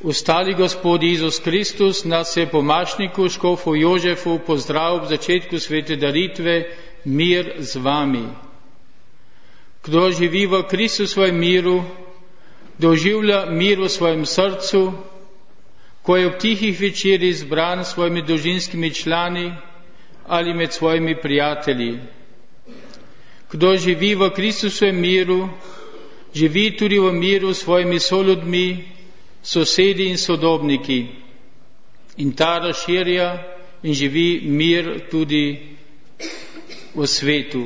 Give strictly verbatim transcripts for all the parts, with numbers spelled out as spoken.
Ostali Gospod Jezus Kristus nas je pomašniku škofu Jožefu pozdravil v začetku svete daritve mir z vami. Kdo živi v Kristusovem miru, doživlja mir v svojem srcu, ko je ob tihih večerih zbran s svojimi družinskimi člani ali med svojimi prijatelji. Kdo živi v Kristusovem miru, živi tudi v miru s svojimi soljudmi, sosedi in sodobniki. In ta razširja in živi mir tudi v svetu.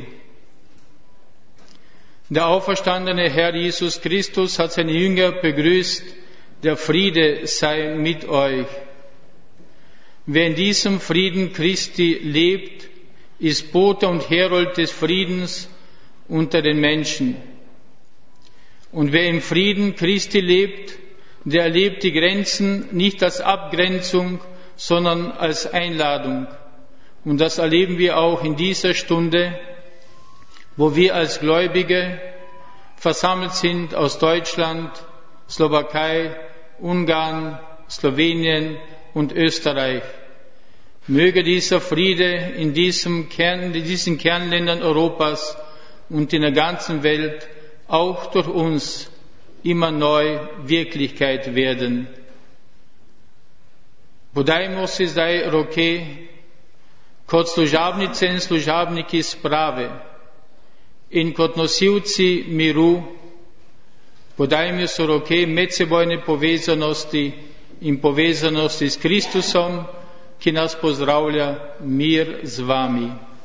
Der auferstandene Herr Jesus Christus hat seine Jünger begrüßt, der Friede sei mit euch. Wer in diesem Frieden Christi lebt, ist Bote und Herold des Friedens unter den Menschen. Und wer im Frieden Christi lebt, der erlebt die Grenzen nicht als Abgrenzung, sondern als Einladung. Und das erleben wir auch in dieser Stunde, wo wir als Gläubige versammelt sind aus Deutschland, Slowakei, Ungarn, Slowenien und Österreich. Möge dieser Friede in, diesem Kern, in diesen Kernländern Europas und in der ganzen Welt auch durch uns immer neu Wirklichkeit werden. Podajmo si zdaj roke kot služabnice in služabniki sprave in kot nosilci miru, podajmo si roke medsebojne povezanosti in povezanosti s Kristusom, ki nas pozdravlja, mir z vami.